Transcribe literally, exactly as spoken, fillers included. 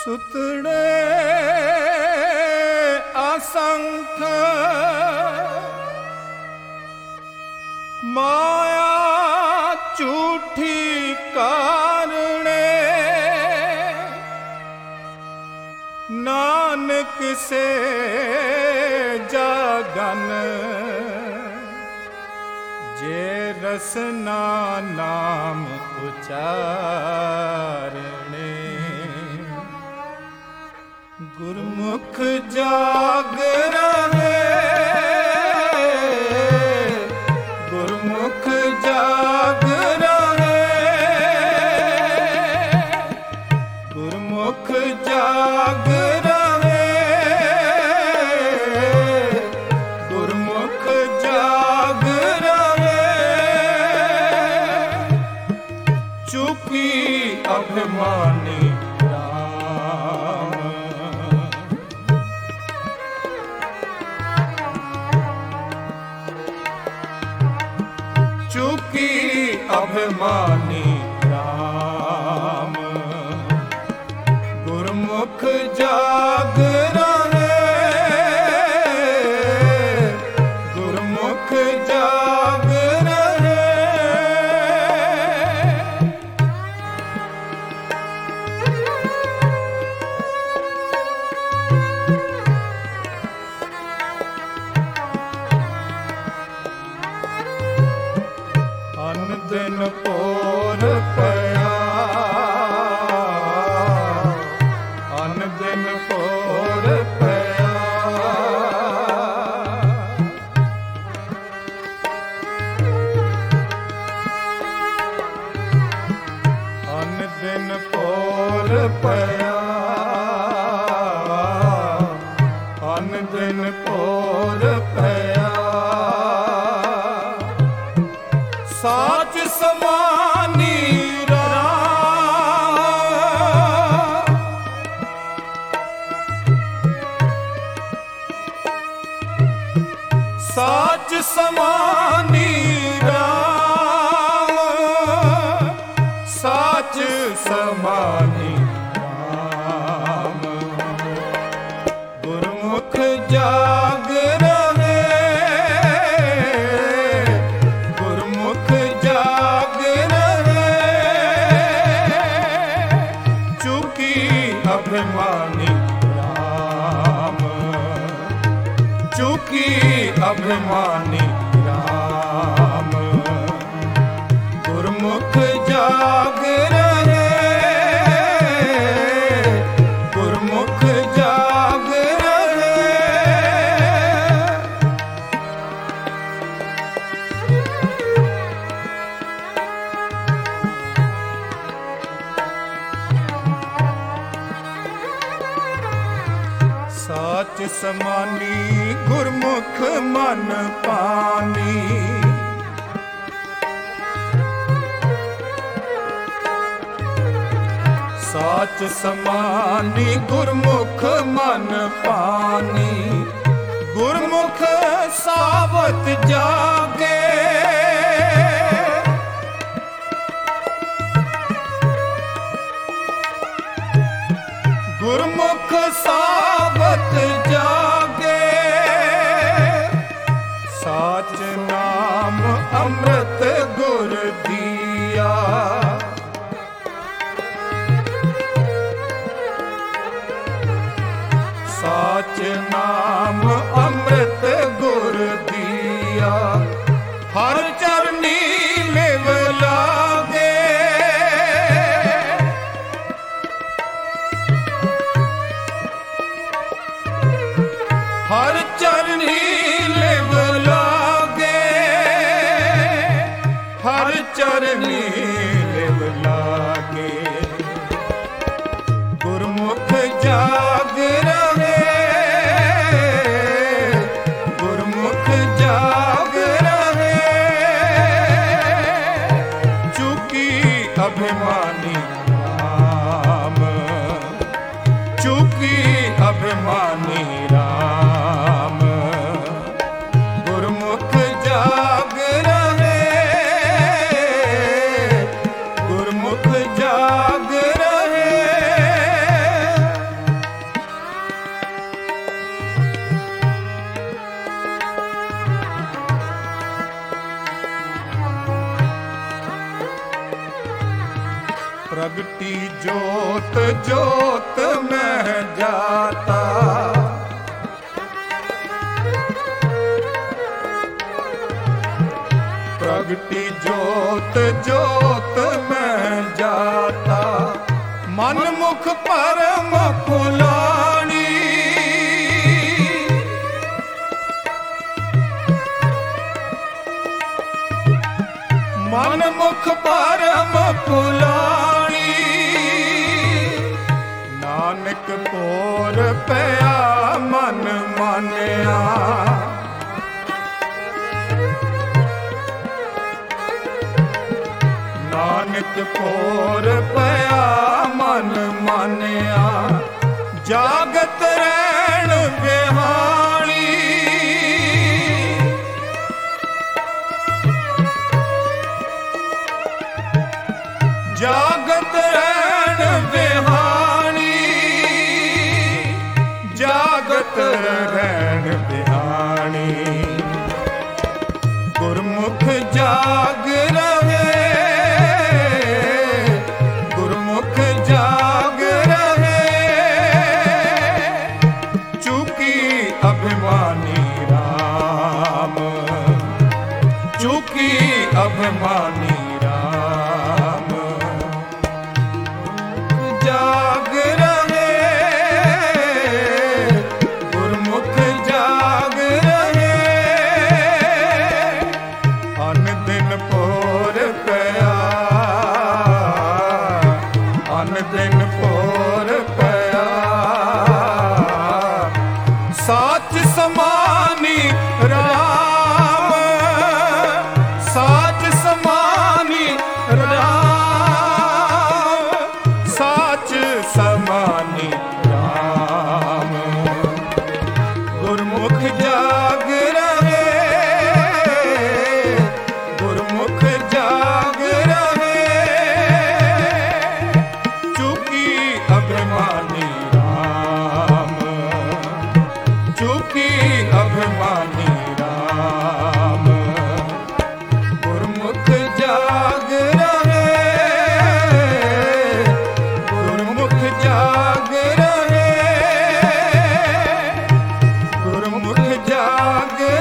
सुतड़े असंख माया झूठी कारणे नानक से जागन जे रसना नाम उचारणे गुरमुख जाग रहे गुरमुख जाग रहे गुरमुख जाग रहे गुरमुख जाग रहे चुकी अभिमानी चुकी अभिमानी राम गुरमुख जाग रहे गुरमुख जाग रहे अन दिन पोर पया अन दिन पोर पया अन दिन पोर पया अन दिन पोर पया साच समानी राम साच समानी राम साच समानी राम गुरमुख जाग रहे गुरमुख जाग रहे चुकी अभिमानी राम चुकी अभिमानी राम गुरमुख जाग रहे गुरमुख जाग रहे साच समानी गुरमुख मन पानी साच समानी गुरमुख मन पानी गुरमुख सावत जागे गुरमुख सावत जागे साच नाम अमृत गुर दिया साच नाम अमृत गुर दिया हर चरनी लिव लागे हर चरनी लिव लागे हर चरनी लिव लागे गुरमुख जाग रहे गुरमुख जाग रहे चुकी अभिमानी राम चुकी अभिमानी राम गुरमुख जाग रहे गुरमुख जाग रहे जोत जोत में जाता। प्रगटी जोत जोत में जाता। मन मुख परम फुलानी। मन मुख परम फुलानी। नानक पोर पया मन मानिया। नानक पोर पया मन मानिया। जागत रैण बिहानी। जागत रैण बिहानी। जागत रैण बिहानी। गुरमुख जाग रहे। गुरमुख जाग रहे। चूकी अभिमानी राम। चूकी अभिमानी राम। जाग रहे। गुरमुख जाग रहे। अन दिन पोर पया। अन दिन पोर पया। साच समानी राम। साच समानी राम। साच समानी राम। गुरमुख जाग रहे। गुरमुख जाग रहे। चूकी अभिमानी राम। चूकी अभिमानी राम। गुरमुख जाग रहे। गुरमुख जाग रहे। गुरमुख जाग